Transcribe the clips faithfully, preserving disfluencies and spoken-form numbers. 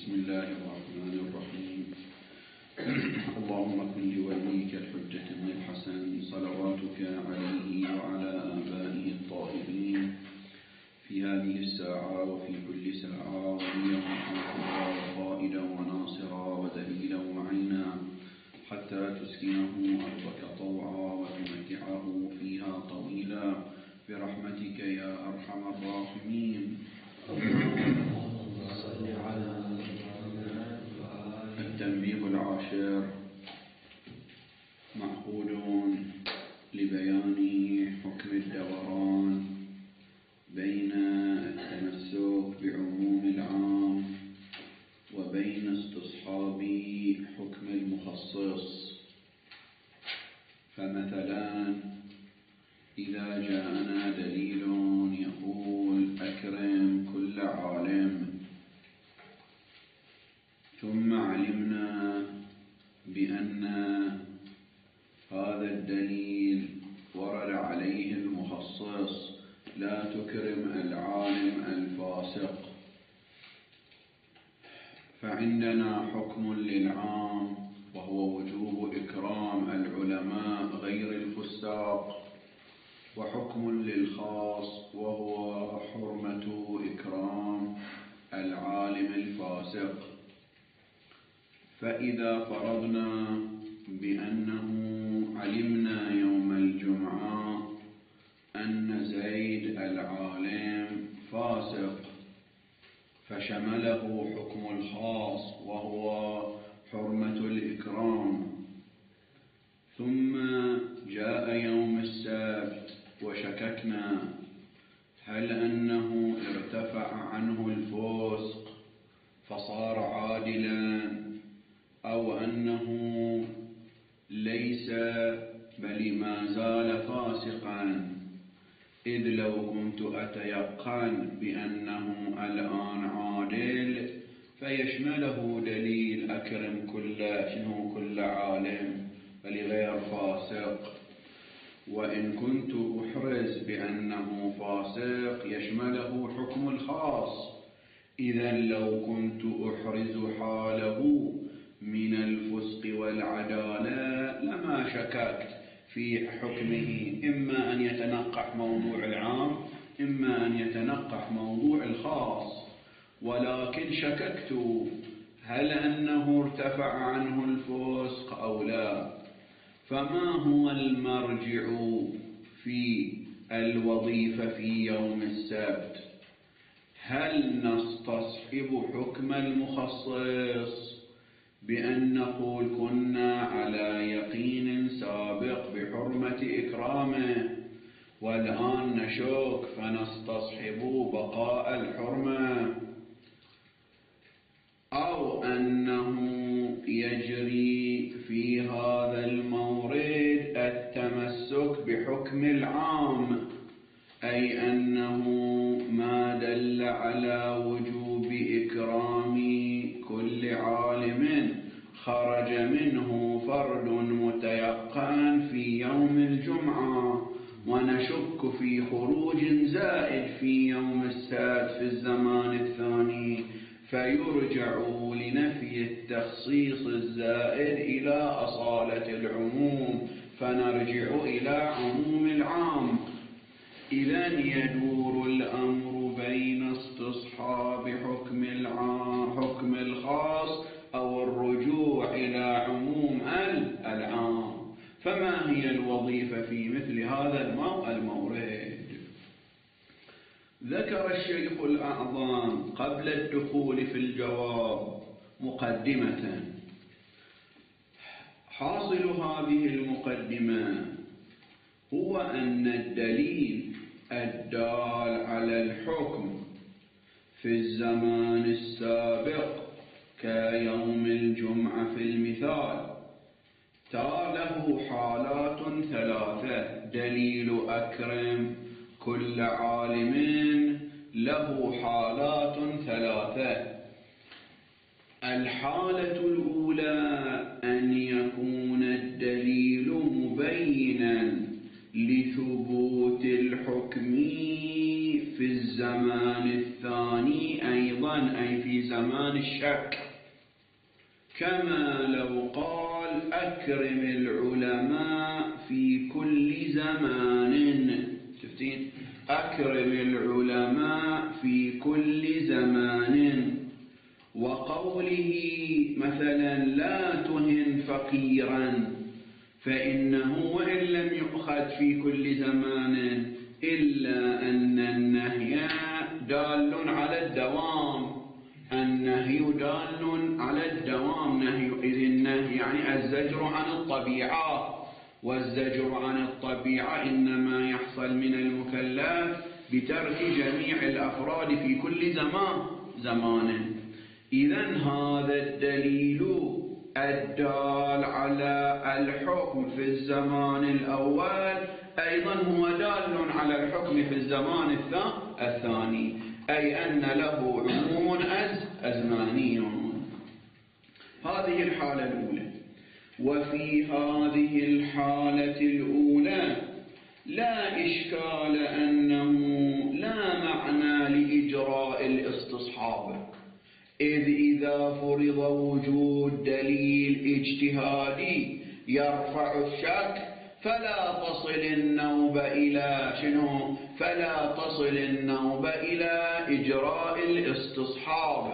بسم الله الرحمن الرحيم. اللهم كن لوليك الحجة بن الحسن صلواتك عليه وعلى آبائه الطاهرين في هذه الساعة وفي كل ساعة وليا وحافظا وقائدا وناصرا ودليلا وعينا حتى تسكنه أرضك طوعا وتمتعه فيها طويلا برحمتك يا أرحم الراحمين. التنبيه العاشر معقود لبيان حكم الدوران بين التمسك بعموم العام وبين استصحاب حكم المخصص. فمثلا إذا جاءنا دليل يقول أكرم كل عالم، ثم علمنا بأن هذا الدليل ورد عليه المخصص لا تكرم العالم الفاسق، فعندنا حكم للعام وهو وجوب إكرام العلماء غير الفساق، وحكم للخاص وهو حرمة إكرام العالم الفاسق. فإذا فرضنا بأنه علمنا يوم الجمعة أن زيد العالم فاسق، فشمله حكم الخاص وهو حرمة الإكرام، ثم جاء يوم السبت وشككنا هل أنه ارتفع عنه الفسق فصار عادلا أو أنه ليس بل ما زال فاسقا، إذ لو كنت أتيقن بأنه الآن عادل فيشمله دليل أكرم كل شنو كل عالم فلغير فاسق، وإن كنت أحرز بأنه فاسق يشمله حكم الخاص. إذا لو كنت أحرز حاله من الفسق والعدالة لما شككت في حكمه، إما أن يتنقح موضوع العام إما أن يتنقح موضوع الخاص، ولكن شككت هل أنه ارتفع عنه الفسق أو لا. فما هو المرجع في الوظيفة في يوم السبت؟ هل نستصحب حكم المخصص بأن نقول كنا على يقين سابق بحرمة إكرامه والآن نشك فنستصحب بقاء الحرمة، أو أنه يجري في هذا المورد التمسك بحكم العام، أي أنه ما دل على وجوب إكرام كل عالم خرج منه فرد متيقن في يوم الجمعة، ونشك في خروج زائد في يوم السبت في الزمان الثاني، فيرجع لنفي التخصيص الزائد إلى أصالة العموم فنرجع إلى عموم العام. إذن يدور الأمر بين استصحاب حكم العام حكم الخاص أو الرجوع إلى عموم العام. فما هي الوظيفة في مثل هذا المورد؟ ذكر الشيخ الأعظم قبل الدخول في الجواب مقدمة. حاصل هذه المقدمة هو أن الدليل الدال على الحكم في الزمان السابق كيوم الجمعة في المثال له حالات ثلاثة. دليل أكرم كل عالم له حالات ثلاثة. الحالة الأولى أن يكون الدليل مبينا لثبوت الحكم في الزمان الثاني أيضا، أي في زمان الشك، كما لو قال أكرم العلماء في كل زمان. شفتين؟ أكرم العلماء في كل زمان. وقوله مثلا لا تهن فقيرا، فإنه وإن لم يؤخذ في كل زمان إلا أن النهي دال على الدوام. النهي دال على الدوام، نهي إذ النهي يعني الزجر عن الطبيعة، والزجر عن الطبيعة إنما يحصل من المكلف بترك جميع الأفراد في كل زمان زمان. إذن هذا الدليل الدال على الحكم في الزمان الأول أيضا هو دال على الحكم في الزمان الثاني، أي أن له عموم أزماني. هذه الحالة الأولى. وفي هذه الحالة الأولى لا إشكال أنه لا معنى لإجراء الاستصحاب، إذ إذا فرض وجود دليل اجتهادي يرفع الشك فلا تصل النوبة إلى شنو؟ فلا تصل النوبة إلى إجراء الاستصحاب.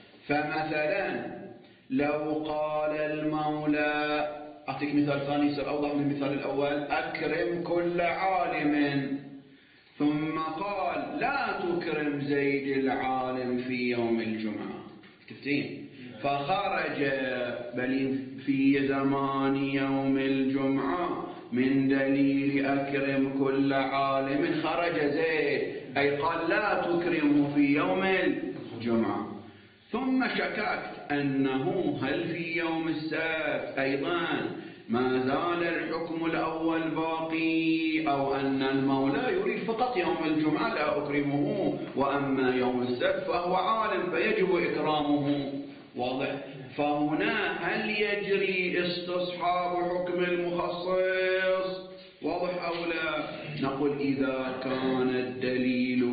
فمثلا لو قال المولى، أعطيك مثال ثاني يصير أوضح من المثال الأول، أكرم كل عالم، ثم قال لا تكرم زيد العالم في يوم الجمعة. تفتين؟ فخرج بل في زمان يوم الجمعة من دليل أكرم كل عالم خرج زيد، أي قال لا تكرمه في يوم الجمعة. ثم شككت أنه هل في يوم السبت أيضا ما زال الحكم الأول باقي، أو أن المولى يريد فقط يوم الجمعة لا أكرمه، وأما يوم السبت فهو عالم فيجب إكرامه. واضح؟ فهنا هل يجري استصحاب حكم المخصص؟ واضح أو لا؟ نقول إذا كان الدليل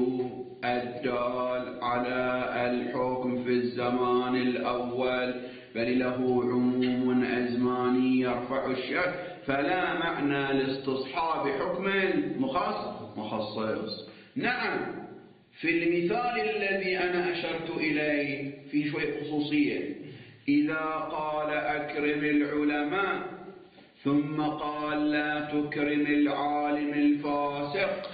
الدال على الحكم في الزمان الأول بل له عموم أزماني يرفع الشك فلا معنى لاستصحاب حكم المخصص. نعم، في المثال الذي أنا أشرت إليه في شوية خصوصية، إذا قال أكرم العلماء ثم قال لا تكرم العالم الفاسق،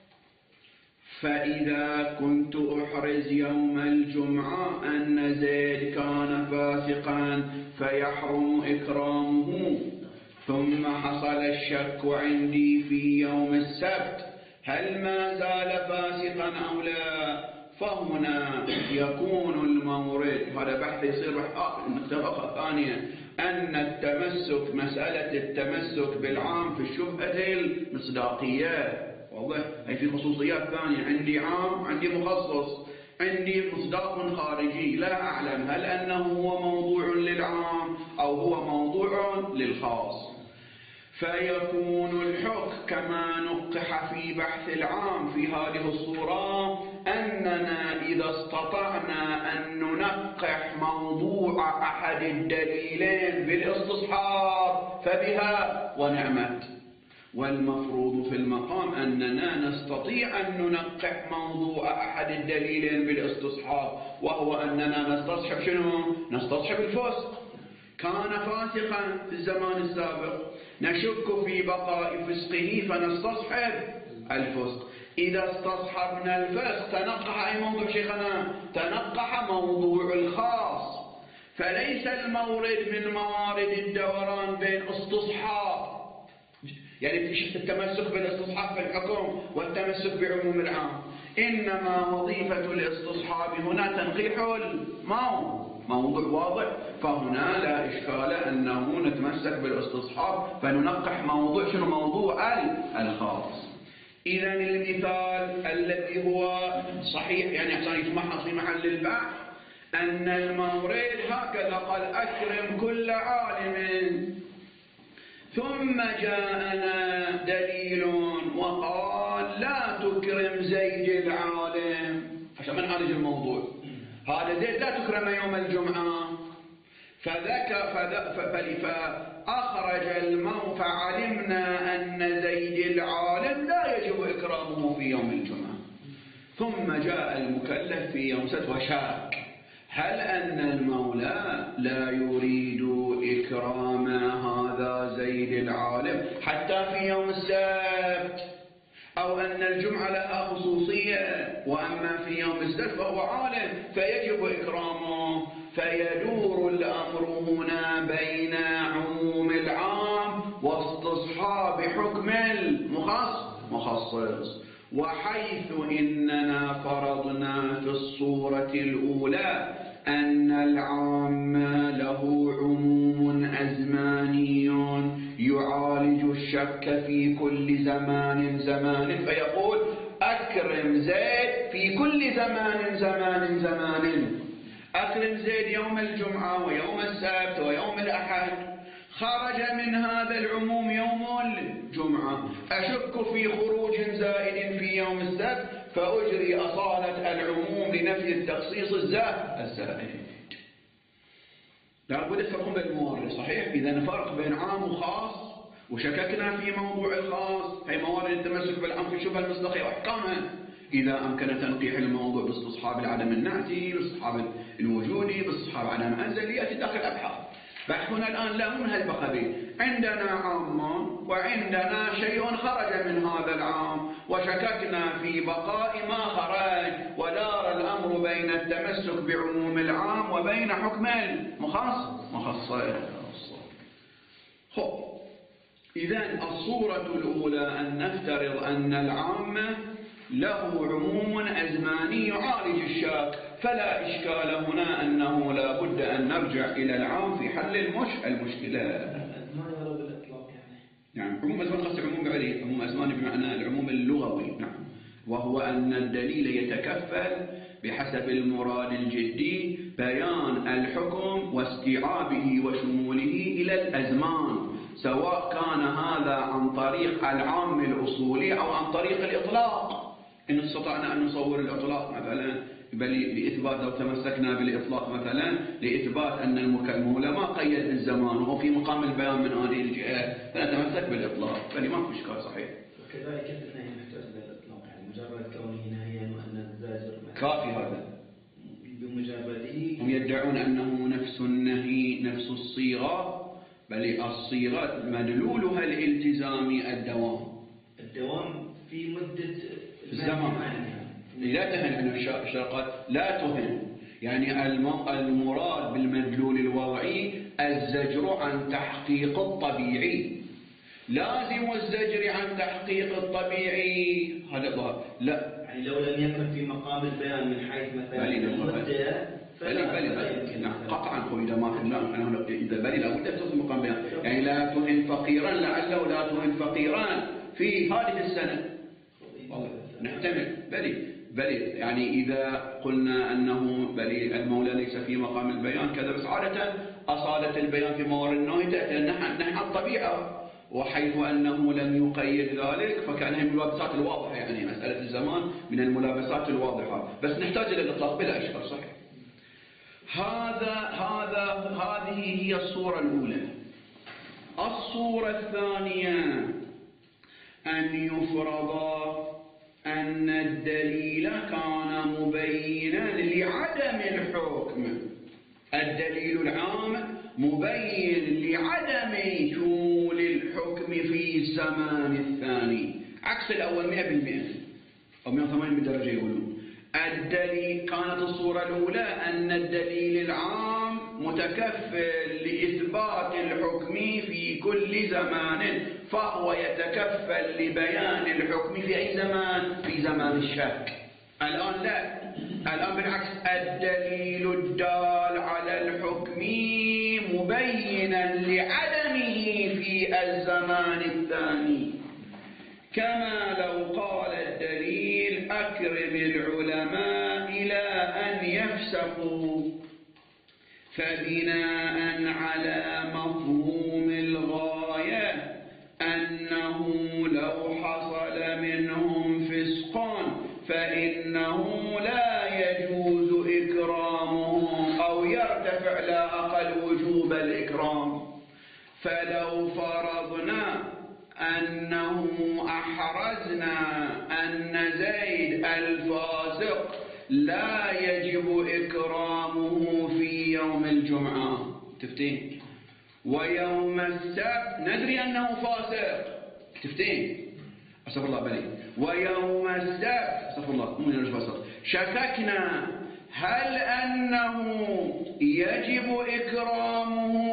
فإذا كنت أحرز يوم الجمعة أن زيد كان فاسقا فيحرم إكرامه، ثم حصل الشك عندي في يوم السبت هل ما زال فاسقا أو لا، فهنا يكون المورد، هذا بحث يصير نقطة ثانية، أن التمسك، مسألة التمسك بالعام في الشبهة المصداقية. واضح؟ أي في خصوصيات ثانية، عندي عام عندي مخصص، عندي مصداق خارجي، لا أعلم هل أنه هو موضوع للعام أو هو موضوع للخاص. فيكون الحكم كما نقح في بحث العام في هذه الصورة أننا إذا استطعنا أن ننقح موضوع أحد الدليلين بالاستصحاب فبها ونعمت، والمفروض في المقام أننا نستطيع أن ننقح موضوع أحد الدليلين بالاستصحاب، وهو أننا نستصحب شنو؟ نستصحب الفسق. كان فاسقا في الزمان السابق، نشك في بقاء فسقه فنستصحب الفسق. إذا استصحبنا الفسق تنقح أي موضوع شيخنا؟ تنقح موضوع الخاص. فليس المورد من موارد الدوران بين استصحاب، يعني التمسك بالاستصحاب في الحكم والتمسك بعموم العام، إنما وظيفة الاستصحاب هنا تنقيح الموضوع. موضوع واضح، فهنا لا إشكال أنه نتمسك بالاستصحاب فننقح موضوع شنو؟ موضوع الخاص. إذا المثال الذي هو صحيح يعني عشان يتمحص في محل البحث أن المورد هكذا قال أكرم كل عالم، ثم جاءنا دليل وقال لا تكرم زيد العالم، عشان ما نعالج الموضوع. هذا زيد لا تكرم يوم الجمعة، فذكر فأخرج الموت، فعلمنا أن زيد العالم لا يجب إكرامه في يوم الجمعة. ثم جاء المكلف في يوم السبت وشاك هل أن المولى لا يريد إكرام هذا زيد العالم حتى في يوم السبت، أو أن الجمعة لها خصوصية وأما في يوم السبت فهو عالم فيجب إكرامه. فيدور الأمر هنا بين عموم العام واستصحاب حكم المخصص. وحيث إننا فرضنا في الصورة الأولى أن العام له عموم أزماني يعالج الشك في كل زمان زمان، فيقول أكرم زيد في كل زمان زمان زمان، أكرم زيد يوم الجمعة ويوم السبت ويوم الأحد. خرج من هذا العموم يوم الجمعة، أشك في خروج زائد في يوم السبت فأجري أصالة العموم لنفي التخصيص الزائد. لابد الفرق بين الموارد، صحيح؟ إذا نفرق بين عام وخاص وشككنا في موضوع الخاص، هي موارد التمسك بالعام في شبه المصداقية وأحكامها. إذا أمكن تنقيح الموضوع باستصحاب العدم النعتي، باستصحاب الوجودي، باستصحاب عدم أنزل، يأتي داخل أبحاث. بحثنا الآن لا من هالبقبيل، عندنا عام وعندنا شيء خرج من هذا العام وشككنا في بقاء ما خرج، ودار الأمر بين التمسك بعموم العام وبين حكم المخصص مخصص. خب إذن الصورة الأولى أن نفترض أن العام له عموم أزماني يعالج الشاك، فلا إشكال هنا أنه لا بد أن نرجع إلى العام في حل المش المشكلة. أزمان يرى بالإطلاق يعني. نعم، عموم أزمان قصد عموم بعلي، عموم أزمان بمعنى العموم اللغوي. نعم، وهو أن الدليل يتكفل بحسب المراد الجدي بيان الحكم واستيعابه وشموله إلى الأزمان، سواء كان هذا عن طريق العام الأصولي أو عن طريق الإطلاق. إن استطعنا أن نصور الإطلاق مثلا بل لإثبات، لو تمسكنا بالإطلاق مثلا لإثبات أن المولى ما قيد بالزمان وهو في مقام البيان من هذه الجهة، فنتمسك بالإطلاق، فلما ما في إشكال. صحيح. وكذلك النهي محتاج بالإطلاق، يعني مجرد كونه نهيا وأن الزاجر كافي هذا بمجرده. هم يدعون أنه نفس النهي نفس الصيغة، بل الصيغة مدلولها الالتزامي الدوام الدوام في مدة الزمان. لا تهن عن الشرقات، لا تهن، يعني المراد بالمدلول الوضعي الزجر عن تحقيق الطبيعي. لازم الزجر عن تحقيق الطبيعي هذا ظاهر. لا، يعني لو لم يكن في مقام البيان من حيث مثلا المدة فلا بلي بلي نعم قطعا. هو إذا ما كنا إذا بلي لابد أن تصل مقام بيان، يعني لا تهن فقيرا لعله لا تهن فقيرا في هذه السنة. والله نحتمل بلي بلي يعني إذا قلنا أنه بلي المولى ليس في مقام البيان كذا، بس عادة أصالة البيان في موارد النهي تأتي نحن عن الطبيعة، وحيث أنه لم يقيد ذلك فكان هي الملابسات الواضحة، يعني مسألة الزمان من الملابسات الواضحة، بس نحتاج إلى الإطلاق بلا إشكال. صحيح. هذا هذا هذه هي الصورة الأولى. الصورة الثانية أن يفرض أن الدليل كان مبينا لعدم الحكم، الدليل العام مبين لعدم شمول الحكم في الزمان الثاني، عكس الأول مئة بالمئة أو مئة وثمانين بالدرجة يقولون. الدليل كانت الصورة الأولى أن الدليل العام متكفل لإثبات الحكم في كل زمان، فهو يتكفل لبيان الحكم في أي زمان؟ في زمان الشك. الآن لا، الآن بالعكس، الدليل الدال على الحكم مبينا لعدمه في الزمان الثاني، كما لو قال الدليل أكرم العلماء إلى أن يفسقوا، فبناء على مفهوم الغاية أنه لو حصل منهم فسق فإنه لا يجوز إكرامهم أو يرتفع لا أقل وجوب الإكرام. فلو فرضنا أنه أحرزنا أن زيد الفاسق لا يجب إكرامه في يوم الجمعة، تفتين، ويوم السبت ندري أنه فاسق، تفتين، أستغفر الله بلي، ويوم السبت أستغفر الله مو يرجع فاسق، شككنا هل أنه يجب إكرامه.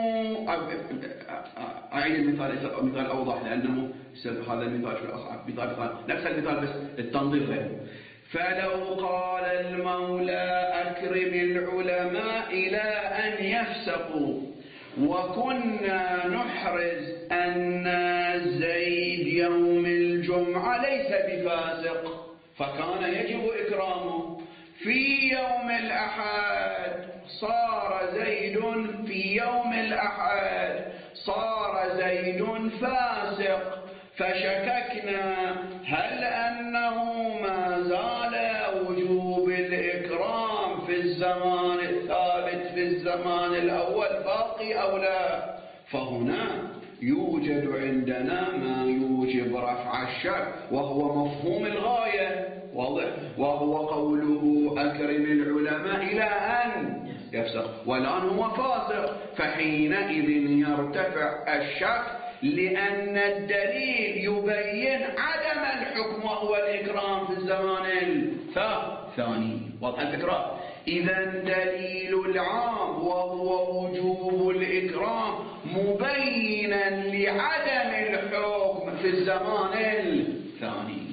أعيد المثال مثال أوضح لأنه هذا المثال شوي أصعب، مثال مثال نفس المثال بس التنظير غير. فلو قال المولى أكرم العلماء إلى أن يفسقوا وكنا نحرز أن زيد يوم الجمعة ليس بفاسق فكان يجب إكرامه. في يوم الأحد صار زيد في يوم الأحد صار زيد فاسق، فشككنا هل أنه ما زال وجوب الإكرام في الزمان الثابت في الزمان الأول باقي أو لا. فهنا يوجد عندنا ما يوجب رفع الشك وهو مفهوم الغاية واضح، وهو قوله أكرم العلماء إلى أن يفسق، والآن هو فاسق، فحينئذ يرتفع الشك لأن الدليل يبين عدم الحكم وهو الإكرام في الزمان الثاني. واضح الفكرة؟ إذا دليل العام وهو وجوب الإكرام مبينا لعدم الحكم في الزمان الثاني.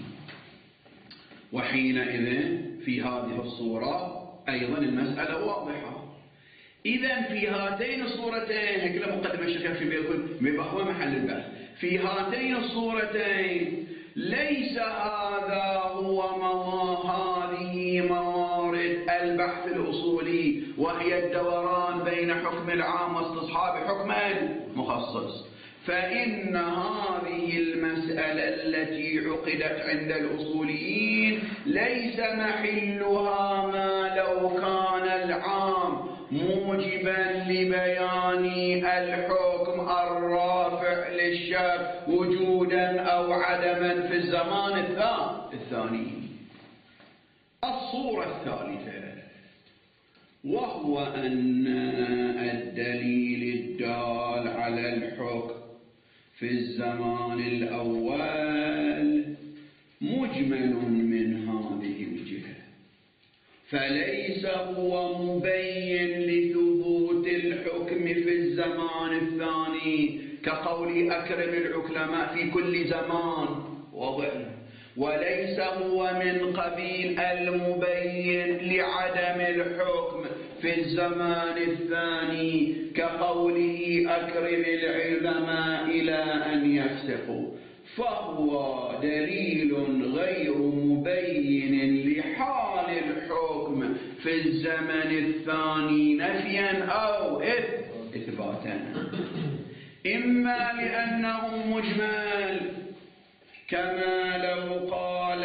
وحينئذ في هذه الصورة أيضا المسألة واضحة. إذا في هاتين الصورتين هيك مقدمة الشيخ في بيكون هو محل البحث. في هاتين الصورتين ليس هذا هو هذه موارد البحث الأصولي، وهي الدوران بين حكم العام واستصحاب حكم المخصص. فإن هذه المسألة التي عقدت عند الأصوليين ليس محلها ما لو كان العام موجبا لبيان الحكم الرافع للشك وجودا أو عدما في الزمان الثاني. الصورة الثالثة وهو أن الدليل الدال على الحكم في الزمان الأول مجمل من هذه الجهة، فليس هو مبين لثبوت الحكم في الزمان الثاني كقول أكرم العلماء في كل زمان واضح، وليس هو من قبيل المبين لعدم الحكم في الزمان الثاني كقوله أكرم العلماء إلى أن يفسقوا، فهو دليل غير مبين لحال الحكم في الزمن الثاني نفيا أو إثباتا، إما لأنه مجمل كما لو قال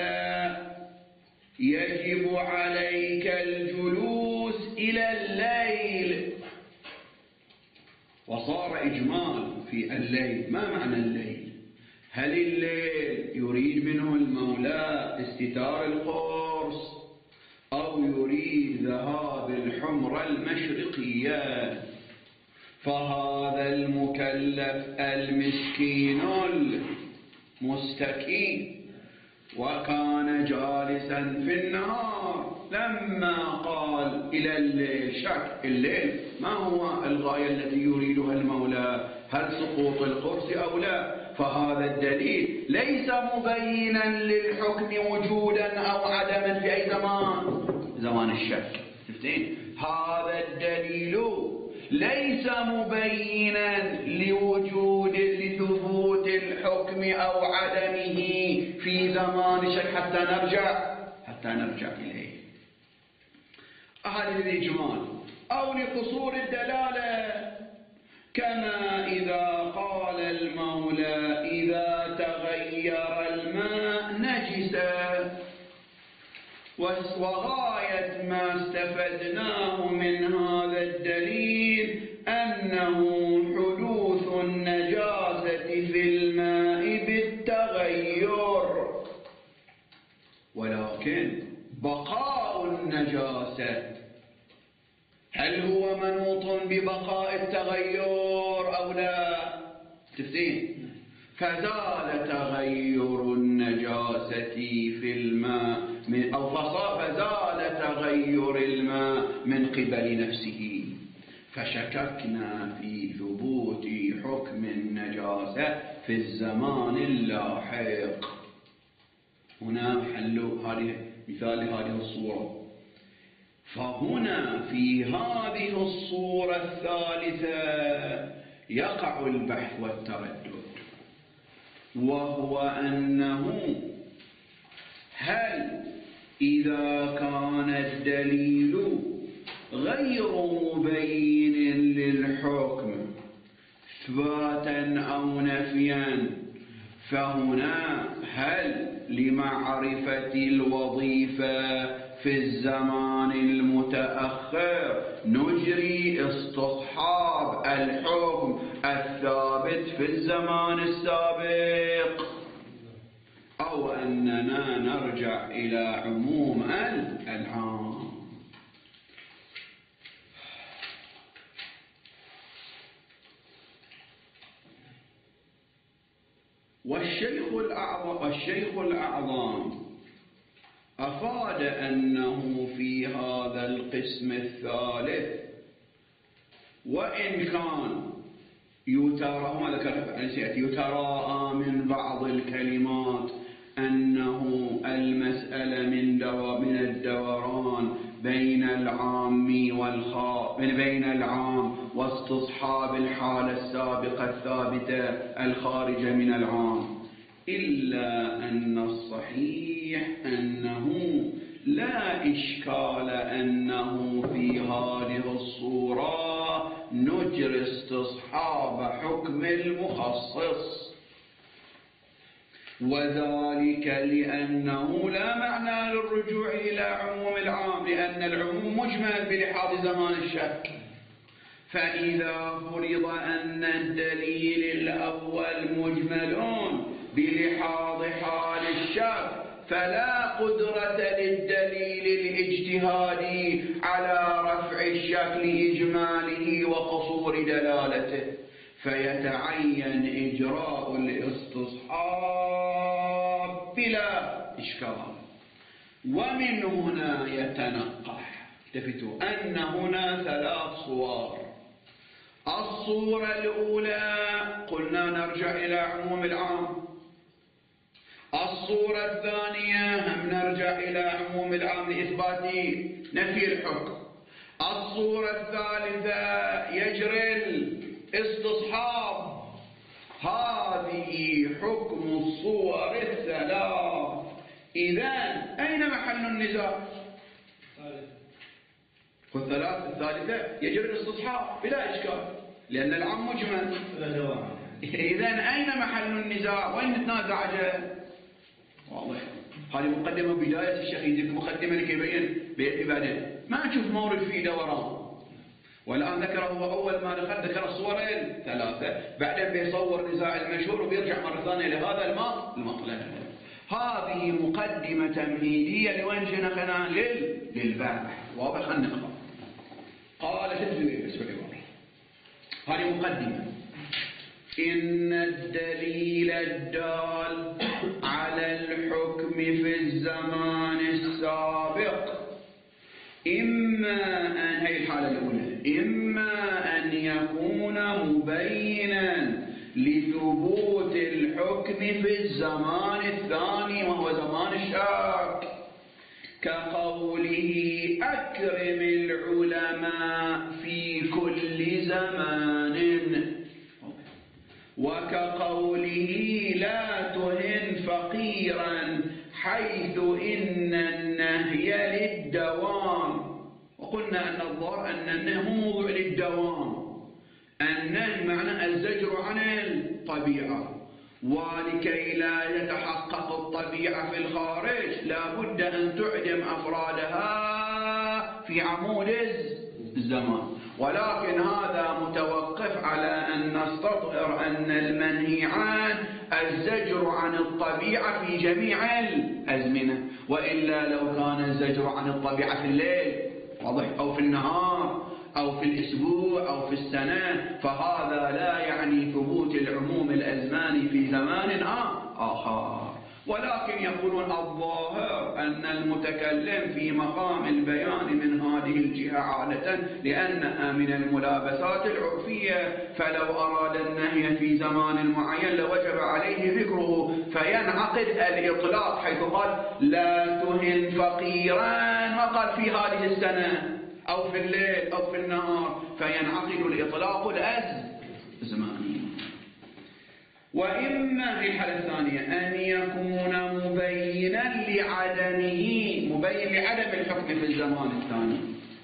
يجب عليك الجلوس إلى الليل، وصار إجمال في الليل. ما معنى الليل؟ هل الليل يريد منه المولى استتار القرص أو يريد ذهاب الحمرة المشرقية؟ فهذا المكلف المسكين المستكين وكان جالسا في النهار لما قال إلى الليل شك الليل ما هو الغاية التي يريدها المولى؟ هل سقوط القرص أو لا؟ فهذا الدليل ليس مبينا للحكم وجودا أو عدما في أي زمان زمان الشك. شفتين؟ هذا الدليل ليس مبينا لوجود لثبوت الحكم أو عدمه في زمان الشك حتى نرجع حتى نرجع إليه. هذا الإجمال أو لقصور الدلالة، كما إذا قال المولى إذا غير الماء نجسا. وغاية ما استفدناه من هذا الدليل أنه حدوث النجاسة في الماء بالتغير، ولكن بقاء النجاسة هل هو منوط ببقاء التغير أو لا؟ تفتين. فزال تغير النجاسة في الماء من أو فزال تغير الماء من قبل نفسه، فشككنا في ثبوت حكم النجاسة في الزمان اللاحق. هنا محل هذه مثال هذه الصورة. فهنا في هذه الصورة الثالثة يقع البحث والتردد، وهو أنه هل إذا كان الدليل غير مبين للحكم إثباتا أو نفيا، فهنا هل لمعرفة الوظيفة في الزمان المتأخر نجري استصحاب الحكم الثابت في الزمان السابق، أو أننا نرجع إلى عموم العام؟ والشيخ الأعظم, والشيخ الأعظم أفاد أنه في هذا القسم الثالث وإن كان يترى ما ذكر يتراءى من بعض الكلمات أنه المسألة من دو من الدوران بين العام والخاص، بين العام واستصحاب الحالة السابقة الثابتة الخارجة من العام، إلا أن الصحيح أنه لا إشكال أنه في هذه الصورة نجري استصحاب حكم المخصص، وذلك لأنه لا معنى للرجوع إلى عموم العام، لأن العموم مجمل بلحاظ زمان الشك. فإذا فرض أن الدليل الأول مجملون بلحاظ حال الشك، فلا قدرة للدليل الاجتهادي على رفع الشك لإجماله وقصور دلالته، فيتعين إجراء الاستصحاب بلا إشكال. ومن هنا يتنقح، التفتوا أن هنا ثلاث صور. الصورة الأولى قلنا نرجع إلى عموم العام، الصورة الثانية هم نرجع إلى عموم العام لإثبات نفي الحكم، الصورة الثالثة يجري الاستصحاب. هذه حكم الصور الثلاث. إذن أين محل النزاع؟ والثلاث الثالثة يجري الاستصحاب بلا إشكال لأن العام مجمل. إذن أين محل النزاع؟ وين نتنازع؟ واضح. هذه مقدمة بداية الشيخ يديك مقدمة لكي يبين بعدين ما نشوف مورد فيه دوران. والآن ذكره هو أول ما دخل ذكر الصورين ثلاثة، بعدين بيصور نزاع المشهور وبيرجع مرة ثانية لهذا المطلب. هذه مقدمة تمهيدية لوين جينا خلال للبحث. واضح. خلنا نقرأ. قال تدري بس هذه مقدمة. إن الدليل الدال على الحكم في الزمان السابق إما أن هي الحالة الأولى إما أن يكون مبينا لثبوت الحكم في الزمان الثاني وهو زمان الشك، كقوله أكرم العلماء في كل زمان، وكقوله لا تهن فقيرا حيث إن النهي للدوام. وقلنا أن الظاهر أن النهي هو موضوع للدوام، النهي معنى الزجر عن الطبيعة، ولكي لا يتحقق الطبيعة في الخارج لا بد أن تعدم أفرادها في عمود الزمان، ولكن هذا متوقف على أن نستظهر أن المنهي عنه الزجر عن الطبيعة في جميع الأزمنة، وإلا لو كان الزجر عن الطبيعة في الليل واضح أو في النهار أو في الأسبوع أو في السنة فهذا لا يعني ثبوت العموم الأزماني في زمان آخر. ولكن يقولون الظاهر أن المتكلم في مقام البيان من هذه الجهة عادة لأنها من الملابسات العرفية، فلو أراد النهي في زمان معين لوجب عليه ذكره، فينعقد الإطلاق حيث قال لا تهن فقيرا وقال في هذه السنة أو في الليل أو في النهار، فينعقد الإطلاق الأزماني. وإما في الحالة الثانية أن يكون مبينا لعدمه، مبين لعدم الحكم في الزمان الثاني،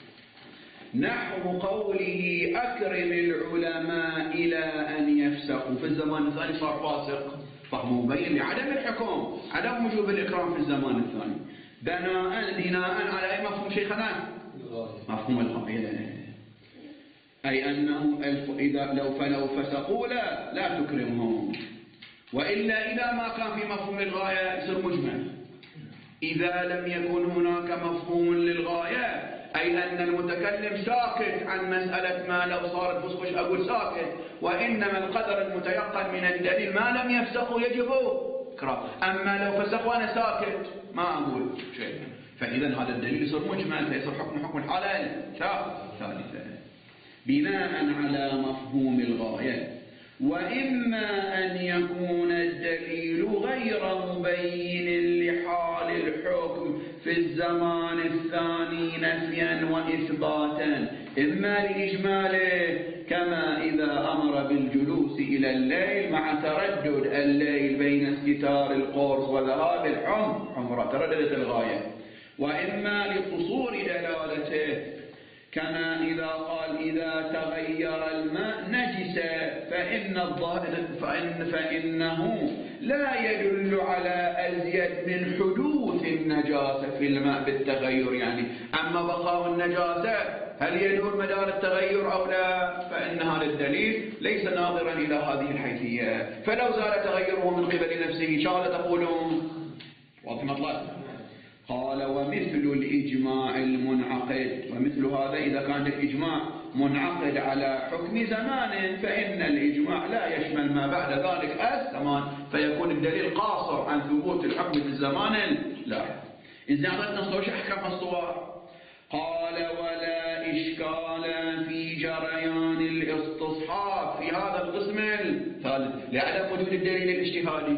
نحو قوله أكرم العلماء إلى أن يفسقوا، في الزمان الثاني صار فاسق، فهو مبين لعدم الحكم، عدم وجوب الإكرام في الزمان الثاني، بناء بناء على أي مفهوم شيخنا؟ مفهوم الغاية، أي أنه إذا لو فلو فسقوا لا لا تكرمهم، وإلا إذا ما كان في مفهوم الغاية يصير مجمل. إذا لم يكن هناك مفهوم للغاية أي أن المتكلم ساكت عن مسألة ما لو صارت فسق أقول ساكت، وإنما القدر المتيقن من الدليل ما لم يفسقوا يجب إكرام، أما لو فسقوا أنا ساكت ما أقول شيء، فإذا هذا الدليل يصير مجمل فيصير حكم حكم الحالة الثالثة بناء على مفهوم الغاية. وإما أن يكون الدليل غير مبين لحال الحكم في الزمان الثاني نفيا وإثباتا، إما لإجماله كما إذا أمر بالجلوس إلى الليل مع تردد الليل بين استتار القرص وذهاب الحمرة ترددت الغاية، وإما لقصور دلالته كما إذا قال إذا تغير الماء نجسا فإن الظاهر فإن فإنه لا يدل على أزيد من حدوث النجاسة في الماء بالتغير، يعني أما بقاء النجاسة هل يدور مدار التغير أو لا، فإن هذا الدليل ليس ناظرا إلى هذه الحيثية، فلو زال تغيره من قبل نفسه شاء تقولون واضح مطلق. قال ومثل الإجماع المنعقد، ومثل هذا إذا كان الإجماع منعقد على حكم زمان فإن الإجماع لا يشمل ما بعد ذلك الزمان، فيكون الدليل قاصر عن ثبوت الحكم في الزمان لا. إذا أردنا نصوش أحكام الصور قال ولا إشكال في جريان الاستصحاب في هذا القسم الثالث لعدم وجود الدليل الاجتهادي.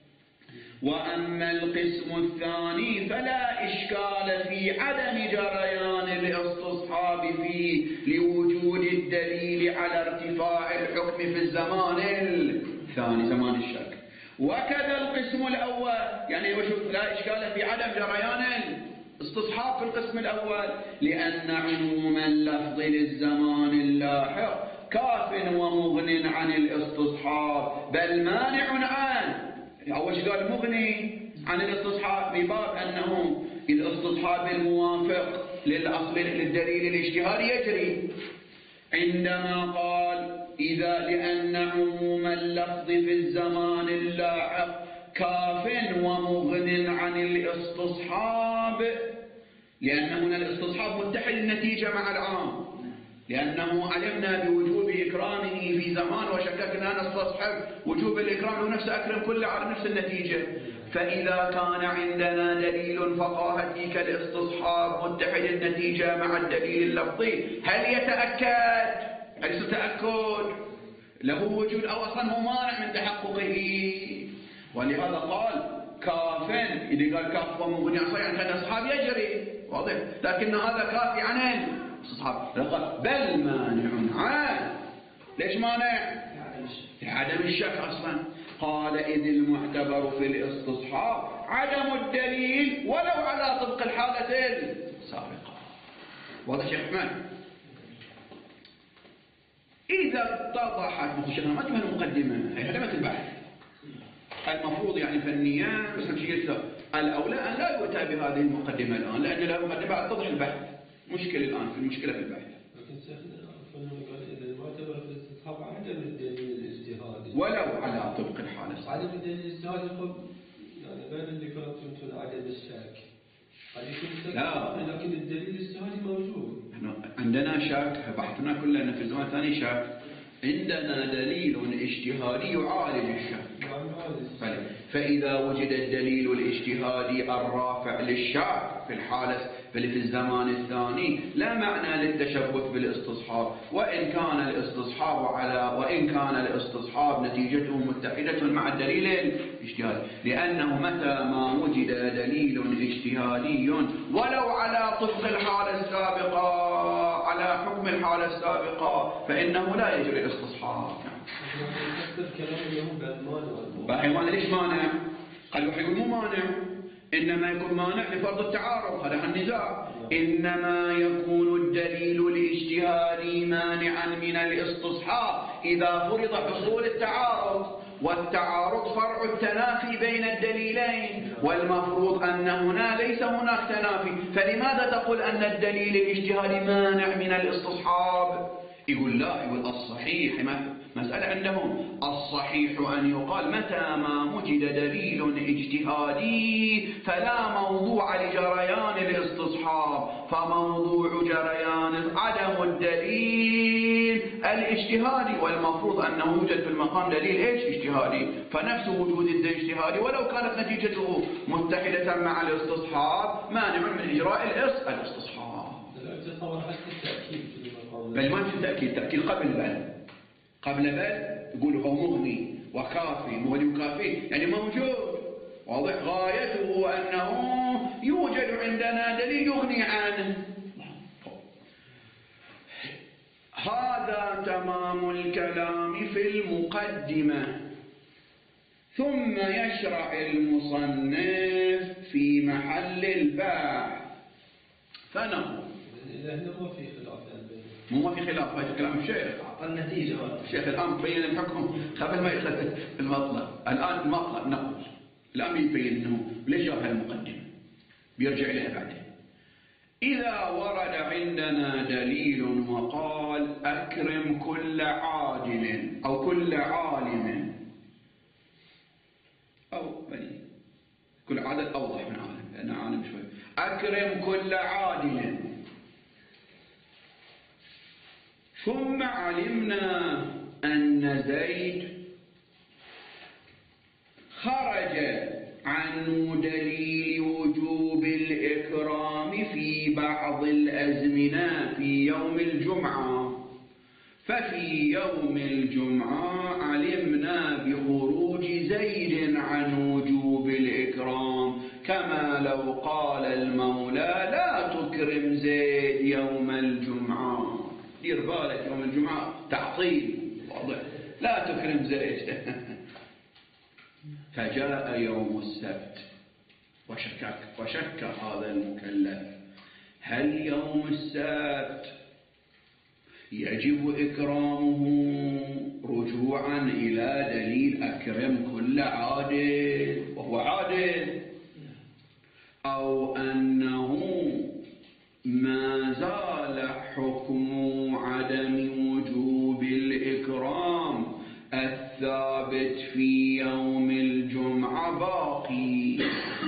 وأما القسم الثاني فلا إشكال في عدم جريان الاستصحاب فيه لوجود الدليل على ارتفاع الحكم في الزمان الثاني زمان الشك. وكذا القسم الأول، يعني لا إشكال في عدم جريان الاستصحاب في القسم الأول لأن عموم اللفظ للزمان اللاحق كاف ومغن عن الاستصحاب بل مانع عنه. أول شيء قال مغني عن الاستصحاب بباب أنه الاستصحاب الموافق للأصل للدليل الاجتهادي يجري، عندما قال إذا لأن عموم اللفظ في الزمان اللاحق كاف ومغن عن الاستصحاب، لأن هنا الاستصحاب متحد النتيجة مع العام، لأنه علمنا بوجوب إكرامه في زمان وشككنا نستصحب وجوب الإكرام ونفس أكرم كله على نفس النتيجة، فإذا كان عندنا دليل فقاهتي كالاستصحاب متحد النتيجة مع الدليل اللفظي هل يتأكد؟ هل يتأكد له وجود أو أصلا هو مانع من تحققه؟ ولهذا قال كافٍ، إذا قال كاف ومغني عن يعني كان الأصحاب يجري واضح، لكن هذا كافي عن الاستصحاب بل مانع عنه. ليش مانع؟ لعدم الشك أصلا. قال إذ المعتبر في الاستصحاب عدم الدليل ولو على طبق الحالة السابقة. واضح شيخ أحمد؟ إذا اتضحت شيخنا ما تفهم المقدمة هي خدمة البحث المفروض يعني فنيا مثل ما قلت له الأولى أن لا يؤتى بهذه المقدمة الآن، لأن له مقدمة تضح البحث. مشكلة الآن في المشكلة في البحث. لكن شيخنا قال إذا معتبر في الاستصحاب عدم الدليل الاجتهادي ولو على طبق الحالة. عدم الدليل الاجتهادي يقول يعني غير اللي كنت عدم الشك. لا، لكن الدليل الاجتهادي موجود. عندنا شك، بحثنا كلنا في الزمان الثاني شك. عندنا دليل اجتهادي يعالج الشك. فإذا وجد الدليل الاجتهادي الرافع للشك في الحالة في الزمان الثاني لا معنى للتشبث بالاستصحاب، وإن كان الاستصحاب على وإن كان الاستصحاب نتيجته متحدة مع الدليل الاجتهادي، لأنه متى ما وجد دليل اجتهادي ولو على طبق الحالة السابقة على حكم الحالة السابقة فإنه لا يجري الاستصحاب. فحيوان ليش مانع؟ قالوا حيقول مو مانع، إنما يكون مانع لفرض التعارض، هذا النزاع. إنما يكون الدليل الاجتهادي مانعا من الاستصحاب إذا فرض حصول التعارض، والتعارض فرع التنافي بين الدليلين، والمفروض أن هنا ليس هناك تنافي، فلماذا تقول أن الدليل الاجتهادي مانع من الاستصحاب؟ يقول لا، يقول الصحيح مسألة عندهم الصحيح أن يقال متى ما وجد دليل اجتهادي فلا موضوع لجريان الاستصحاب، فموضوع جريان عدم الدليل الاجتهادي، والمفروض أنه يوجد في المقام دليل ايش اجتهادي، فنفس وجود الاجتهادي ولو كانت نتيجته متحدة مع الاستصحاب مانع من إجراء الاستصحاب. بل ما في تأكيد، تأكيد قبل بل قبل بل يقول هو مغني وكافي، مغني وكافي يعني موجود، واضح. غايته أنه يوجد عندنا دليل يغني عنه. هذا تمام الكلام في المقدمة. ثم يشرع المصنف في محل البحث فنقول مو ما في خلاف، هذا كلام الشيخ. النتيجة الشيخ الآن بين الحكم قبل ما يأخذ المطلب. الآن المطلب نقول الآن يبين أنه ليش جاب هالمقدمة، بيرجع إليها بعدين. إذا ورد عندنا دليل وقال أكرم كل عادل أو كل عالم، أو بني كل عادل أوضح من عالم لأن عالم شوي، أكرم كل عادل، ثم علمنا أن زيد خرج عن دليل وجوب الإكرام في بعض الأزمنة في يوم الجمعة، ففي يوم الجمعة علمنا بخروج زيد عن وجوب الإكرام، كما لو قال المولى لا تكرم زيد يوم الجمعة. دير بالك يوم الجمعة تعطيل واضح، لا تكرم زيد. فجاء يوم السبت وشكك وشك هذا المكلف هل يوم السبت يجب إكرامه رجوعا إلى دليل أكرم كل عادل وهو عادل، أو أنه ما زال حكم عدم وجوب الإكرام الثابت في يوم الجمعة باقي.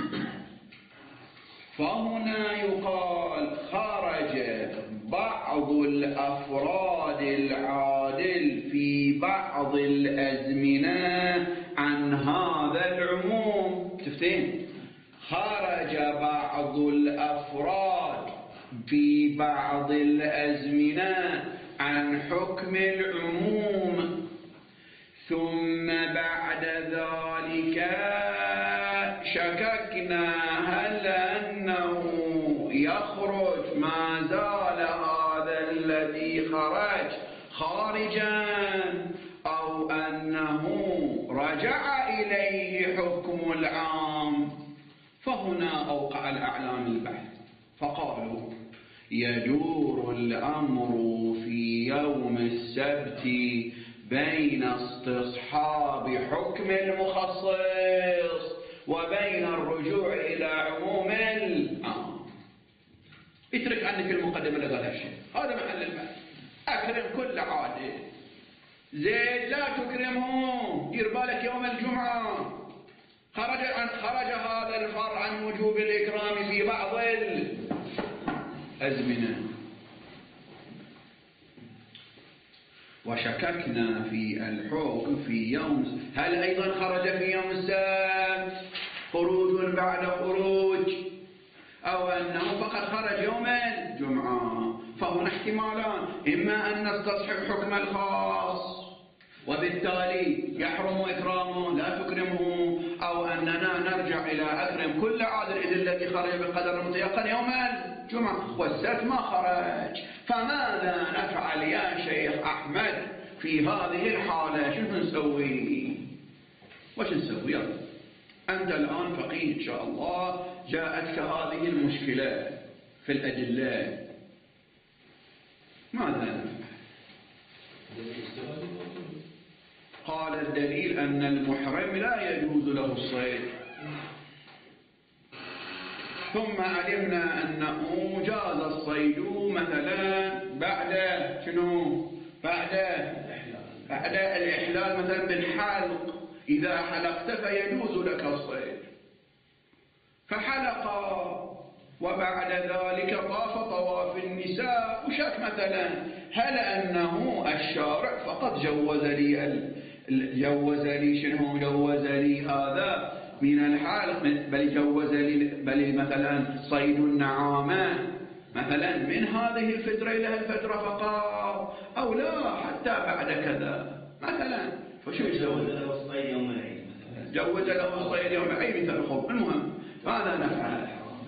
فهنا يقال خرج بعض الأفراد العادل في بعض الأزمنة عن هذا العموم. تفتين خرج بعض الأفراد في بعض الأزمنة عن حكم العموم، ثم بعد ذلك شككنا هل أنه يخرج ما زال هذا الذي خرج خارجا أو أنه رجع إليه حكم العام. فهنا أوقع الأعلام البحث فقالوا يدور الأمر في يوم السبت بين استصحاب حكم المخصص وبين الرجوع إلى عموم العام. اترك عنك المقدمة اللي قالها الشيخ، هذا محل البحث. أكرم كل عادل، زيد لا تكرمه، دير بالك يوم الجمعة خرج عن خرج هذا الفرع عن وجوب الإكرام في بعض الأزمنة. وشككنا في الحكم في يوم، هل أيضا خرج في يوم السبت خروج بعد خروج، أو أنه فقط خرج يوم الجمعة؟ فهنا احتمالان، إما أن نستصحب حكم الخاص وبالتالي يحرم إكرامه لا تكرمه، أو أننا نرجع إلى أكرم كل عادل إذ الذي خرج بقدر المتيقن يوم الجمعة والسبت ما خرج. فماذا نفعل يا شيخ أحمد في هذه الحالة؟ شنو نسوي؟ وش نسوي؟ يلا أنت الآن فقيه إن شاء الله، جاءتك هذه المشكلة في الأدلة، ماذا نفعل؟ قال الدليل أن المحرم لا يجوز له الصيد، ثم علمنا أنه جاز الصيد مثلا بعد شنو؟ بعد بعد الإحلال مثلا بالحلق، إذا حلقت فيجوز لك الصيد، فحلق وبعد ذلك طاف طواف النساء وشك مثلا، هل أنه الشارع فقط جوز لي جوز لي شنو؟ جوز لي هذا من الحلق، بل جوز لي بل مثلا صيد النعامة مثلا من هذه الفترة إلى الفترة فقط، أو لا حتى بعد كذا مثلا، فشو يسوي؟ جوز له الصيد يوم العيد مثلا، جوز له الصيد يوم العيد مثل الخوف. المهم ماذا نفعل؟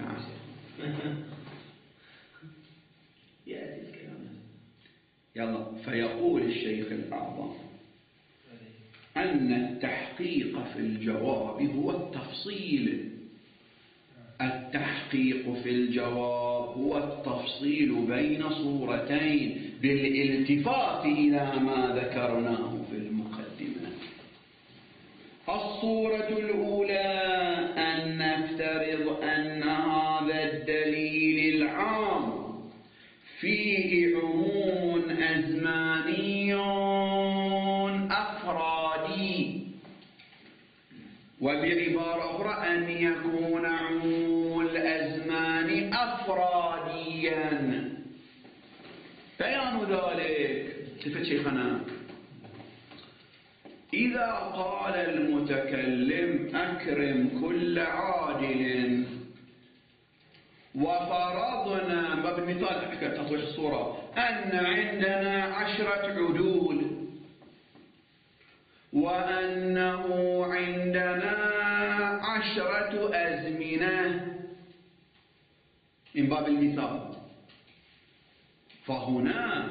يأتي الكلام. يلا. فيقول الشيخ الأعظم أن التحقيق في الجواب هو التفصيل. التحقيق في الجواب هو التفصيل بين صورتين بالالتفات إلى ما ذكرناه في المقدمة. الصورة الأولى أن نفترض أن هذا الدليل العام فيه عموم أزماني أفرادي، وبعبارة أخرى أن يكون عموم الأزمان أفراديا. بيان ذلك تفت شيخنا، إذا قال المتكلم أكرم كل عادل، وفرضنا بمثال حكى تطويح الصورة أن عندنا عشرة عدول، وأنه عندنا عشرة أزمنة من باب المثال، فهنا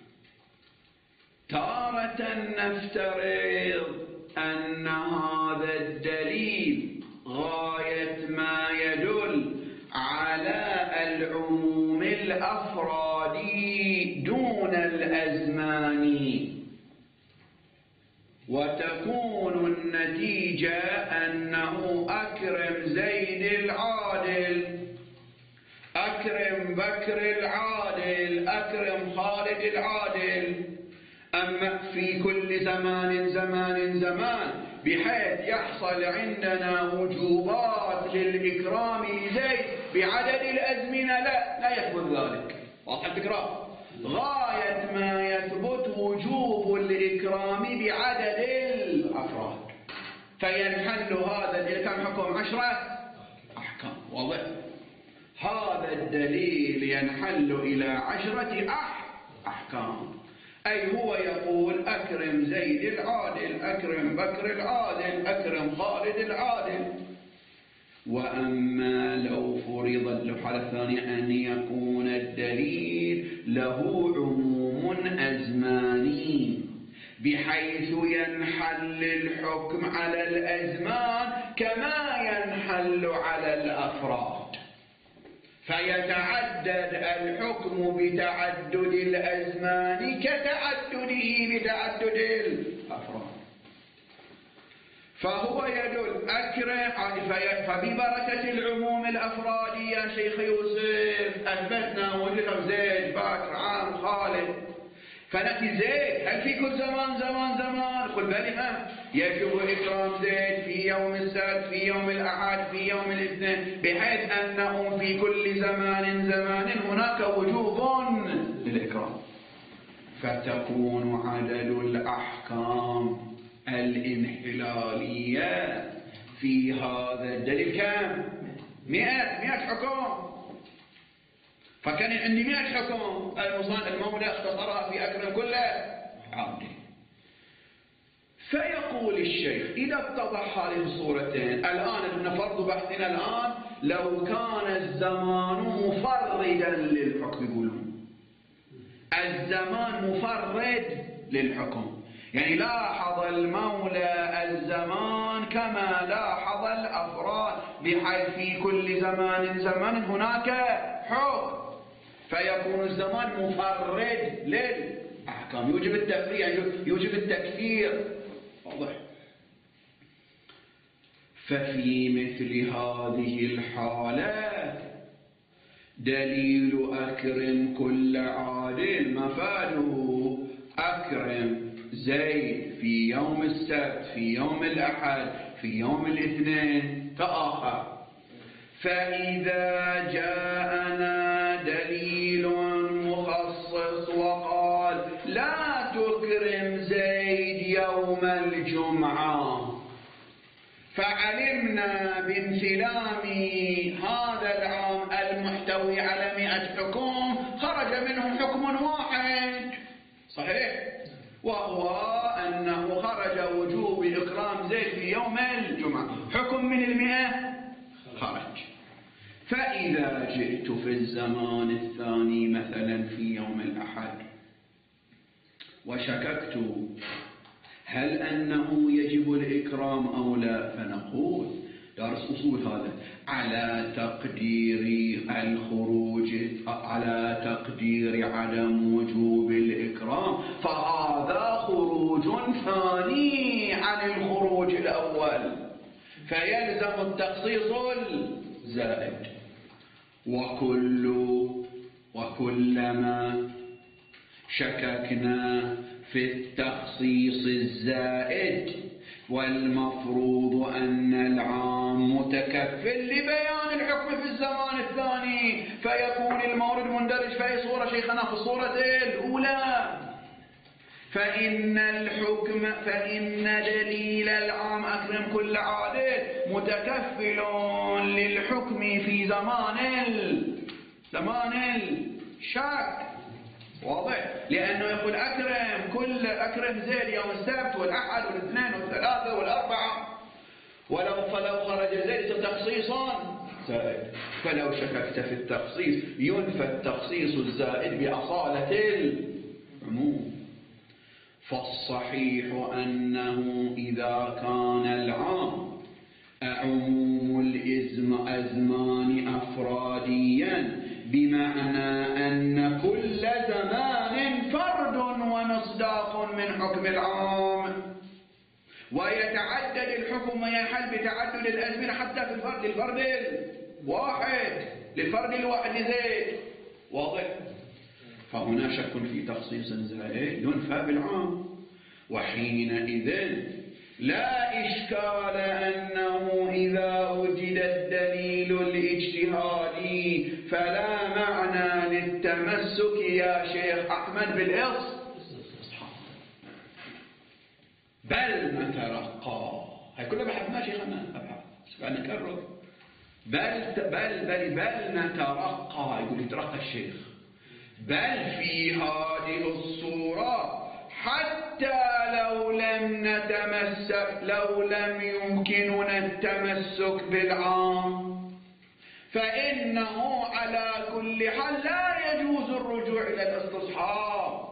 تارة نفترض أن هذا الدليل غاية ما يدل على العموم الأفرادي دون الأزماني، وتكون النتيجة أنه أكرم زيد العادل، أكرم بكر العادل، أكرم خالد العادل، أما في كل زمان زمان زمان، بحيث يحصل عندنا وجوبات للإكرام لزيد بعدد الأزمنة. لا لا يثبت ذلك. واضح الفكرة؟ غاية ما يثبت وجوب الإكرام بعدد الأفراد، فينحل هذا الإكرام حكم عشرة أحكام. واضح؟ هذا الدليل ينحل إلى عشرة أحكام، أي هو يقول أكرم زيد العادل، أكرم بكر العادل، أكرم خالد العادل. وأما لو فرض الحالة الثانية أن يكون الدليل له عموم أزماني بحيث ينحل الحكم على الأزمان كما ينحل على الأفراد، فيتعدد الحكم بتعدد الأزمان كتعدده بتعدد الأفراد. فهو يدل أكرم فببركة العموم الأفرادي يا شيخ يوسف أثبتنا وجود زيد بكر عام خالد. فنأتي زيد هل في كل زمان زمان زمان؟ قل بلى، يجب إكرام زيد في يوم السبت، في يوم الأحد، في يوم الاثنين، بحيث أنهم في كل زمان زمان هناك وجوب للإكرام. فتكون عدد الأحكام الانحلالية في هذا الدليل كم؟ مئة مئة حكم. فكان عندي مئة حكم، المولى اختصرها في أكرم كل عبد. فيقول الشيخ إذا اتضح هذه الصورتين الآن نفرض بحثنا الآن لو كان الزمان مفردا للحكم، يقولون الزمان مفرد للحكم، يعني لاحظ المولى الزمان كما لاحظ الأفراد، بحيث في كل زمان زمان هناك حكم، فيكون الزمان مفرد للأحكام، يوجب التفريع، يعني يوجب التكثير. واضح؟ ففي مثل هذه الحالة دليل أكرم كل عادل مفاده أكرم زيد في يوم السبت، في يوم الأحد، في يوم الاثنين كآخر. فإذا جاءنا دليل مخصص وقال لا تكرم زيد يوم الجمعة، فعلمنا بانسلام هذا العام المحتوي على مئة حكم خرج منهم حكم واحد صحيح، وهو أنه خرج وجوب إكرام زيد في يوم الجمعة، حكم من المئة خرج. فإذا جئت في الزمان الثاني مثلا في يوم الأحد وشككت هل أنه يجب الإكرام أو لا، فنقول درس أصول هذا على تقدير الخروج، على تقدير عدم وجوب الإكرام، فهذا خروج ثاني عن الخروج الأول، فيلزم التخصيص الزائد. وكل وكلما شككنا في التخصيص الزائد والمفروض أن العام متكفل لبيان الحكم في الزمان الثاني، فيكون المورد مندرج في أي صورة شيخنا؟ في الصورة الأولى. فإن الحكم فإن دليل العام أكرم كل عادل متكفل للحكم في زمان ال... زمان الشك. واضح؟ لأنه يقول أكرم كل أكرم زيد يوم السبت والأحد والاثنين والثلاثة والأربعة، ولو فلو خرج زيد تخصيصا زائد، فلو شككت في التخصيص ينفى التخصيص الزائد بأصالة العموم. فالصحيح أنه إذا كان العام عموم الأزمان أفراديا بمعنى أن كل زمان فرد ومصداق من حكم العام، ويتعدد الحكم وينحل بتعدد الأزمنة حتى في الفرد الفرد الواحد للفرد الواحد زيد. واضح؟ فهنا شك في تخصيص زائد ينفى بالعام، وحينئذ لا إشكال أنه إذا وجد الدليل الاجتهادي فلا معنى للتمسك يا شيخ أحمد بالإستصحاب، بل نترقى. هاي كلها بحثنا شيخنا أبحث نكرر بل بل بل بل نترقى، يقول يترقى الشيخ، بل في هذه الصورة حتى لو لم نتمسك لو لم يمكننا التمسك بالعام فإنه على كل حال لا يجوز الرجوع إلى الاستصحاب.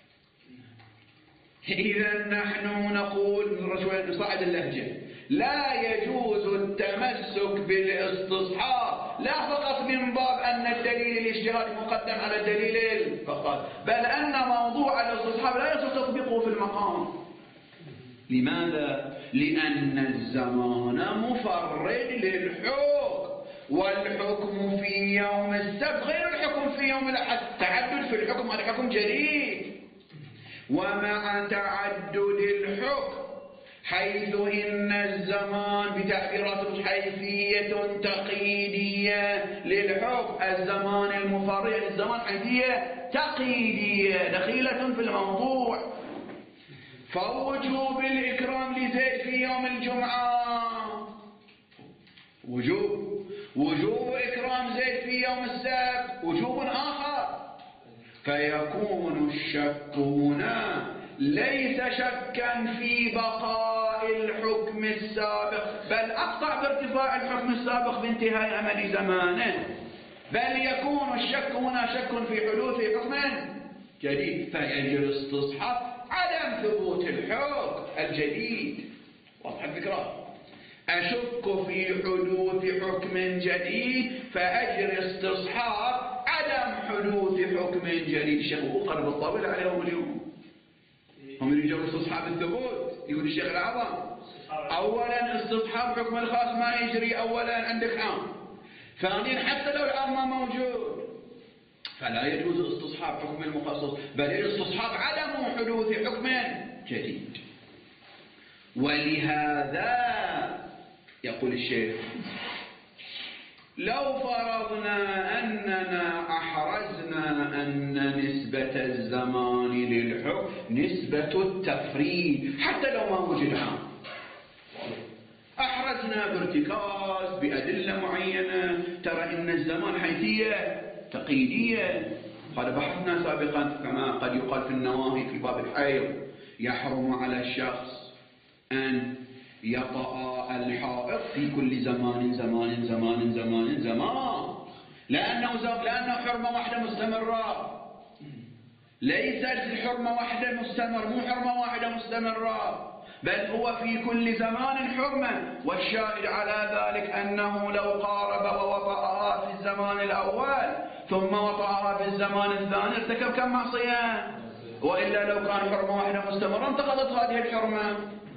إذا نحن نقول نصعد اللهجة لا يجوز التمسك بالاستصحاب لا فقط من باب أن الدليل الاجتهادي مقدم على الدليل فقط، بل أن موضوع الاستصحاب لا يصح تطبيقه في المقام. لماذا؟ لأن الزمان مفرد للحكم، والحكم في يوم السبت غير الحكم في يوم الأحد. تعدد في الحكم هذا حكم جديد، ومع تعدد الحكم حيث إن الزمان بتعبيرات حيثية تقييدية للحكم، الزمان المفرد الزمان حيثية تقييدية دخيلة في الموضوع. فوجوب الإكرام لزيد في يوم الجمعة وجوب وجوب إكرام زيد في يوم السبت وجوب آخر، فيكون الشك هنا ليس شكا في بقاء الحكم السابق، بل أقطع بارتفاع الحكم السابق بانتهاء أمد زمانه، بل يكون الشك هنا شك في حدوث حكم جديد، فيجب الاستصحاب عدم ثبوت الحكم الجديد. واضح الفكرة؟ أشك في حدوث حكم جديد فأجري استصحاب عدم حدوث حكم جديد. الشيخ قرب الطاولة عليهم اليوم، هم يريدون استصحاب الثبوت. يقول الشيخ الأعظم أولا استصحاب حكم الخاص ما يجري أولا عندك عام، ثانيا حتى لو العام ما موجود فلا يجوز استصحاب حكم المخصص، بل الاستصحاب عدم حدوث حكم جديد. ولهذا يقول الشيخ لو فرضنا أننا أحرزنا أن نسبة الزمان للحكم نسبة التفريد حتى لو ما وجد عام، أحرزنا بارتكاز بأدلة معينة ترى إن الزمان حيثية تقييدية. قد بحثنا سابقا كما قد يقال في النواهي في باب الحيض يحرم على الشخص أن يطأ الحائط في كل زمان زمان زمان زمان زمان، لأنه لأنه حرمة واحدة مستمرة، ليست الحرمة واحدة مستمر، مو حرمة واحدة مستمرة، بل هو في كل زمان حرمة. والشاهد على ذلك أنه لو قارب ووطأها في الزمان الأول ثم وطأها في الزمان الثاني ارتكب كم معصية؟ وإلا لو كان حرمة واحدة مستمرة انتقضت هذه الحرمة.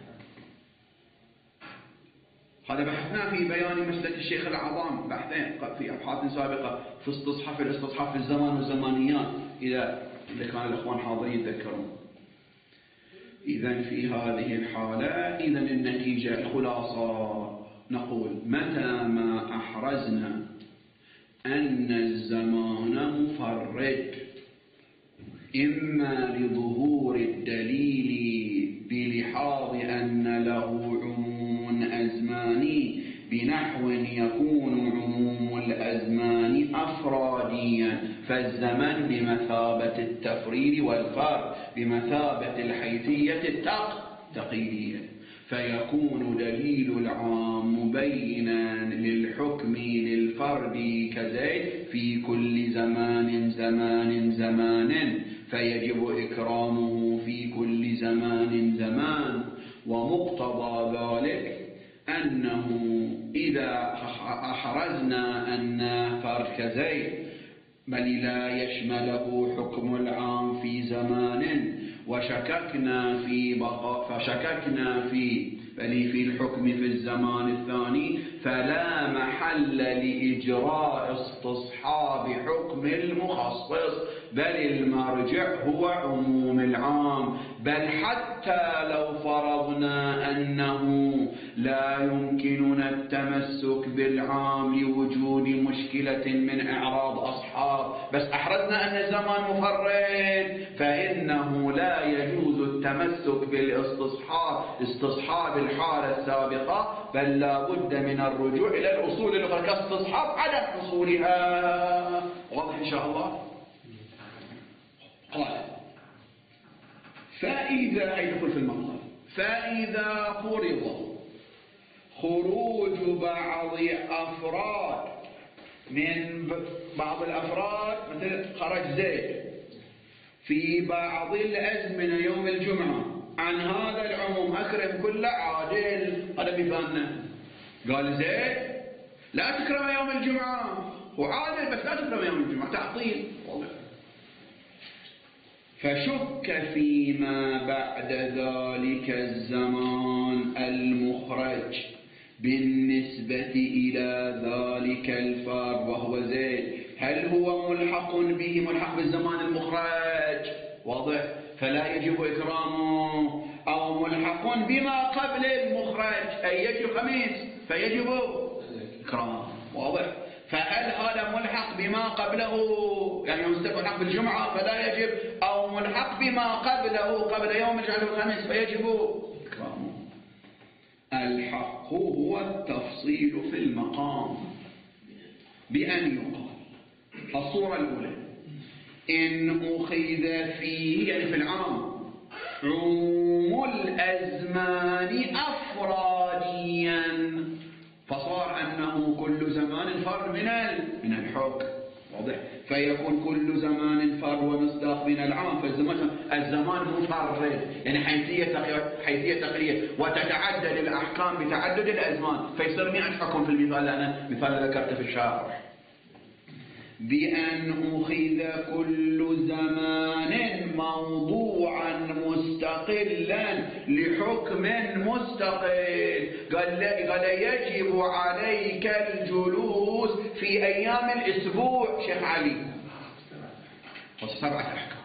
هذا بحثنا في بيان مسلك الشيخ الأعظم بحثين في أبحاث سابقة في استصحاب الاستصحاب في الزمان والزمانيات، إذا إذا كان الأخوان حاضرين يتذكرون. إذا في هذه الحالة إذا النتيجة الخلاصة نقول متى ما أحرزنا أن الزمان مفرد إما لظهور الدليل بلحاظ أن له عموم أزماني بنحو يكون عموم الأزمان أفراديا، فالزمن بمثابة التفريد والفرد بمثابة الحيثية التقييدية، فيكون دليل العام مبينا للحكم للفرد كزيد في كل زمان زمان زمان، فيجب إكرامه في كل زمان زمان. ومقتضى ذلك أنه إذا أحرزنا أن فرد كزيد بل لا يشمله حكم العام في زمان وشككنا في بقاء فشككنا في بل في الحكم في الزمان الثاني فلا محل لإجراء استصحاب حكم المخصص، بل المرجع هو عموم العام. بل حتى لو فرضنا أنه لا يمكننا التمسك بالعام لوجود مشكلة من إعراض أصحاب، بس أحرزنا أن الزمان مفرد، فإنه لا يجوز التمسك بالاستصحاب استصحاب الحالة السابقة، بل لا بد من الرجوع إلى الأصول الأخرى كاستصحاب عدم حصولها. واضح إن شاء الله؟ قال فإذا يدخل في المقال فإذا فرض خروج بعض أفراد من بعض الأفراد مثل خرج زيد في بعض الأزمنة يوم الجمعة عن هذا العموم أكرم كل عادل، هذا مثالنا. قال زيد لا تكرم يوم الجمعة، هو عادل بس لا تكرم يوم الجمعة، تعطيل واضح. فشك فيما بعد ذلك الزمان المخرج بالنسبة إلى ذلك الفرد وهو زيد، هل هو ملحق به، ملحق بالزمان المخرج واضح فلا يجب إكرامه، أو ملحق بما قبل المخرج أي يجب خميس فيجب إكرامه واضح. فهل هذا ملحق بما قبله يعني ملحق بالجمعة فلا يجب، أو ملحق بما قبله قبل يوم الجمعة الخميس فيجب إكرامه؟ الحق هو التفصيل في المقام بأن يقال الصورة الأولى إن أخذ فيه يعني في العام عموم الأزمان أفراديا، فصار أنه كل زمان فرد من من الحكم واضح، فيكون كل زمان فرد ومصداق من العام، فالزمان الزمان مفرد يعني حيثية حيثية تقرير، وتتعدد الأحكام بتعدد الأزمان، فيصير مئة حكم في المثال اللي أنا مثال ذكرته في الشارح. بأن أخذ كل زمان موضوعا مستقلا لحكم مستقل، قال قال يجب عليك الجلوس في أيام الأسبوع شيخ علي سبعة أحكام،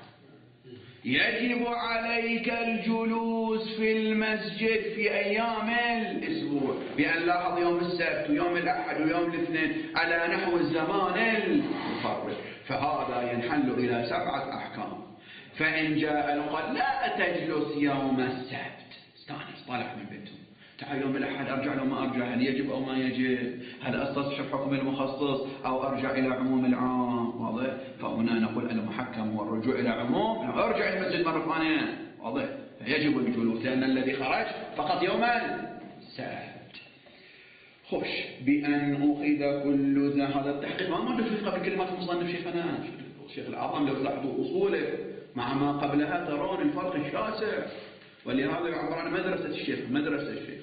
يجب عليك الجلوس في المسجد في أيام الأسبوع، بأن لاحظ يوم السبت ويوم الأحد ويوم الاثنين على نحو الزمان المفرد، فهذا ينحل إلى سبعة أحكام. فإن جاء وقال لا تجلس يوم السبت، استانس طالع من بيته، تعال يوم الأحد أرجع له ما أرجع، هل يجب أو ما يجب، هل أستصحب حكم المخصص أو أرجع إلى عموم العام واضح. فهنا نقول المحكم هو الرجوع إلى عموم، أرجع إلى المسجد مرة ثانية واضح، فيجب الجلوس لأن الذي خرج فقط يوم السبت. خوش بأن أخذ كل ذا، هذا التحقيق ما موجود في قبل كلمات المصنف شيخنا الشيخ الأعظم لو تلاحظوا أصوله مع ما قبلها ترون الفرق الشاسع، ولهذا يعبر عن مدرسة الشيخ مدرسة الشيخ،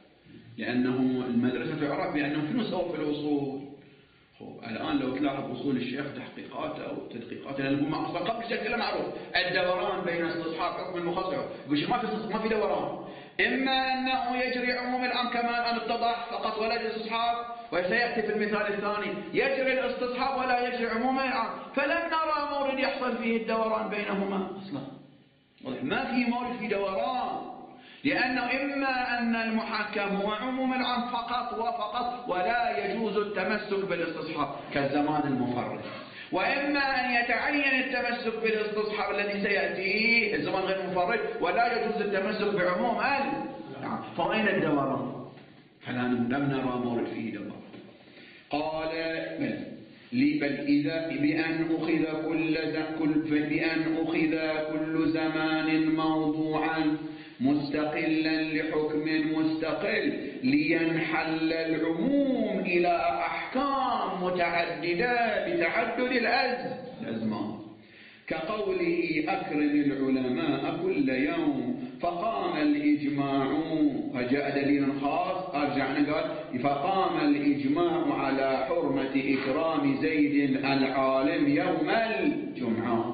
لأنه المدرسة تعرف بأنه شنو سوى في الأصول. الآن لو تلاحظ أصول الشيخ تحقيقاته أو تدقيقاته لأنه ما أصلا قبل الشيخ كله معروف الدوران بين استصحاب حكم المخصص، يقول ما في ما في دوران، إما أنه يجري عموم العام كما الآن اتضح فقط ولا استصحاب، وسيأتي في المثال الثاني يجري الاستصحاب ولا يجري عموم العام، فلم نرى مورد يحصل فيه الدوران بينهما أصلا، ما في مورد في دوران، لأنه إما أن المحكم هو عموم العام فقط وفقط ولا يجوز التمسك بالاستصحاب كالزمان المفرد، وإما أن يتعين التمسك بالاستصحاب الذي سيأتي الزمان غير المفرد ولا يجوز التمسك بعموم العام، فأين الدوران؟ فلم نرى مورد فيه دوران. قال بل بل إذا بأن أخذ كل بأن أخذ كل زمان موضوعا مستقلا لحكم مستقل لينحل العموم إلى أحكام متعددة بتعدد الأزمان، كقوله أكرم العلماء كل يوم فقام الإجماع، فجاء دليل خاص أرجعنا قال فقام الإجماع على حرمة إكرام زيد العالم يوم الجمعة.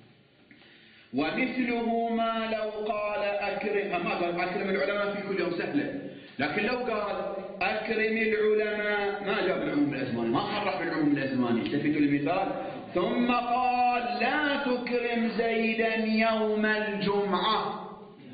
ومثله ما لو قال أكرم، ما قال أكرم العلماء في كل يوم سهلة، لكن لو قال أكرم العلماء ما جاب العموم الأزماني، ما صرح بالعموم الأزماني، التفتوا المثال ثم قال لا تكرم زيدا يوم الجمعة،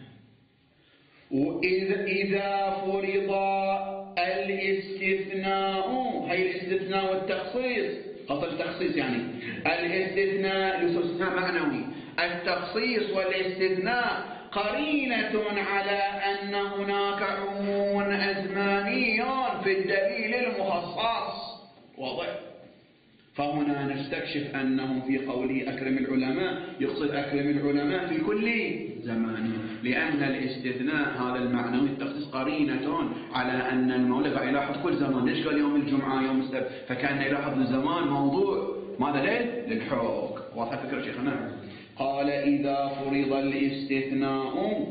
وإذا إذا فرض الاستثناء، هي الاستثناء والتخصيص، خاصة التخصيص يعني الاستثناء الاستثناء معنوي، التخصيص والاستثناء قرينة على أن هناك عموم أزماني في الدليل المخصص واضح. فهنا نستكشف أنه في قوله أكرم العلماء يقصد أكرم العلماء في كل زمان، لأن الاستثناء هذا المعنوي التخصيص قرينة على أن المولى قاعد يلاحظ كل زمان، ليش قال يوم الجمعة يوم السبت، فكان يلاحظ الزمان موضوع ماذا ليل للحكم. واضح فكرة شيخنا؟ قال إذا فرض الاستثناء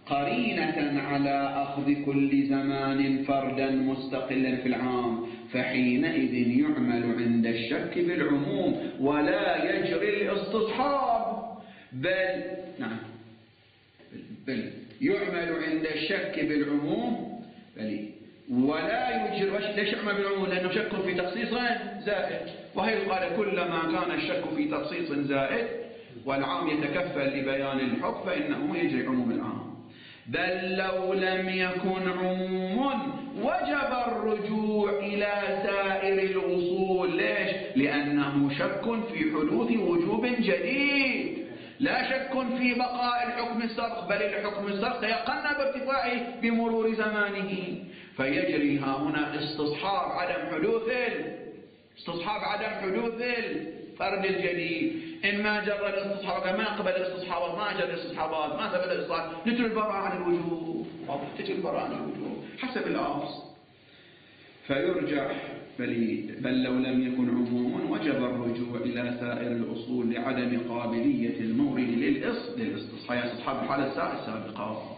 قرينة على أخذ كل زمان فردا مستقلا في العام، فحينئذ يعمل عند الشك بالعموم ولا يجري الاستصحاب، بل نعم بل يعمل عند الشك بالعموم بل ولا يجري. ليش يعمل بالعموم؟ لأنه شك في تخصيص زائد، وهي قال كلما كان الشك في تخصيص زائد والعام يتكفل لبيان الحكم فإنه يجري عموم العام. بل لو لم يكن عموم وجب الرجوع إلى سائر الأصول. ليش؟ لأنه شك في حدوث وجوب جديد، لا شك في بقاء الحكم السابق، بل الحكم السابق تيقن بارتفاعه بمرور زمانه، فيجري ها هنا استصحاب عدم حدوث استصحاب عدم حدوث الفرد الجديد. إن ما جرى الاستصحاب ما قبل الاستصحابات ما جرى الاستصحابات ما ثبت الاستصحاب نترك البراءة عن الوجوب، تجي البراءة عن الوجوب حسب الأصل. فيرجع بل, بل لو لم يكن عموم وجب الرجوع إلى سائر الأصول لعدم قابلية المورد للاستصحاب استصحاب الحالة السابقة.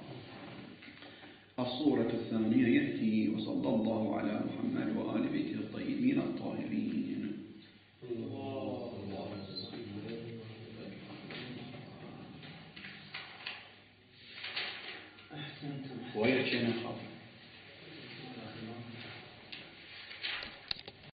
الصورة الثانية يأتي وصلى الله على محمد وآل بيته الطيبين الطاهرين. ويحشينا خاطر